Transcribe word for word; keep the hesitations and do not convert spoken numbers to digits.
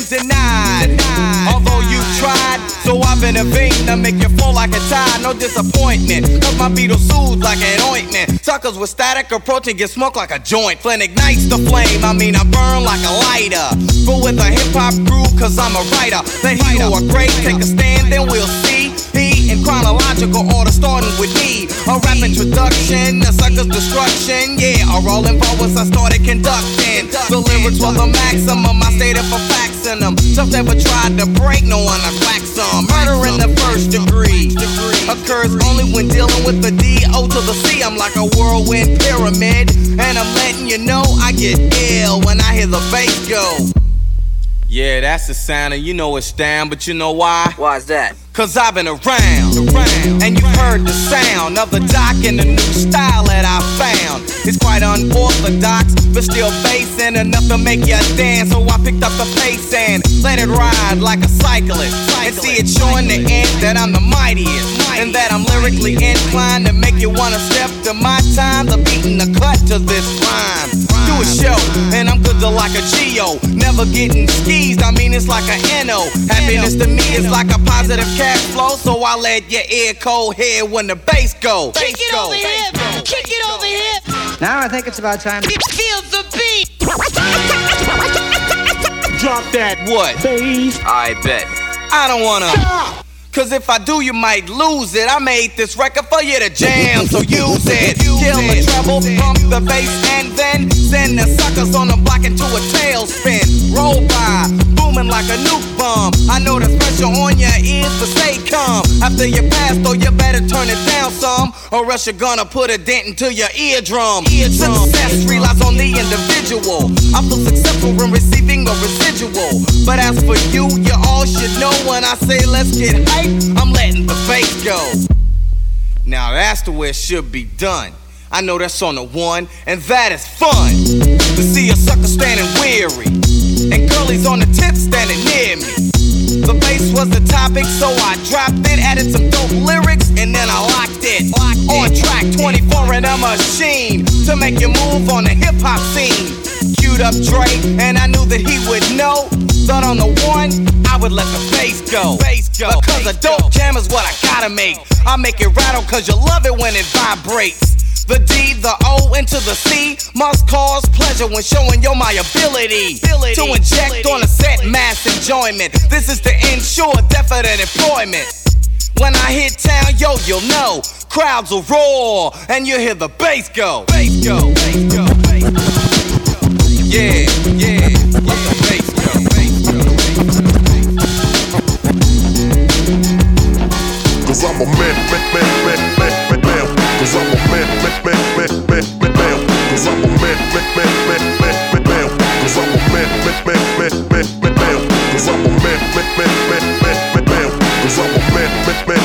denied. Although you tried, so I've intervened to make you fall like a tide. No disappointment, cause my Beatles soothe like an ointment. Suckers with static approaching get smoked like a joint. Flynn ignites the flame, I mean I burn like a lighter. But with a hip-hop groove, cause I'm a writer. Let he who are great take a stand, then we'll see. He in chronological order, starting with me. A rap introduction, a sucker's destruction. Yeah, a rolling forwards I started conducting. The lyrics were the maximum, I stated for facts in them. Some never tried to break, no one to whack some. Murder in the first degree occurs only when dealing with the D O to the C. I'm like a whirlwind pyramid, and I'm letting you know I get ill when I hear the bass go. Yeah, that's the sound, and you know it's down, but you know why? Why's that? Cause I've been around, around, and you've heard the sound of the doc and the new style that I found. It's quite unorthodox, but still bassin' enough to make you dance. So I picked up the pace and let it ride like a cyclist, and see it showing the end that I'm the mightiest, and that I'm lyrically inclined to make you wanna step to my time, the beat and the cut to this rhyme. Do a show, and I'm good to like a Geo, never getting skeezed, I mean it's like a N O. Happiness to me is like a positive cash flow, so I let your ear cold hear when the bass go. Kick it over here, kick it over here. Now I think it's about time. Feel the beat. Drop that what? Bass. I bet. I don't wanna. Cause if I do, you might lose it. I made this record for you to jam, so use it. Kill the treble, pump the bass, and then send the suckers on the block into a tailspin. Roll by, booming like a nuke bomb. I know the pressure on your ears, but stay calm. After you pass, though, you better turn it down some, or else you're gonna put a dent into your eardrum. eardrum. Success relies on the individual. I feel successful when receiving a residual. But as for you, you all should know when I say let's get hype, I'm letting the bass go. Now that's the way it should be done. I know that's on the one, and that is fun. To see a sucker standing weary, and girlies on the tip standing near me. The bass was the topic, so I dropped it, added some dope lyrics, and then I locked it. On track twenty-four in a machine, to make you move on the hip-hop scene. Queued up Dre, and I knew that he would know. Thought on the one, I would let the bass go. Bass go. Because a dope jam is what I gotta make. I make it rattle cause you love it when it vibrates. The D, the O, into the C must cause pleasure when showing you my ability to inject on a set mass enjoyment. This is to ensure definite employment. When I hit town, yo, you'll know crowds will roar and you'll hear the bass go. Bass go, bass go, bass go. Yeah, yeah, let the bass go, bass go, bass go. Cause I'm a man, man, man, man, man, man, man. Cause I'm a man, man, man, man, man, man, man. Cause I'm a man, man, man, man, man, man, man. Cause I'm a man, man, man, man, man, man.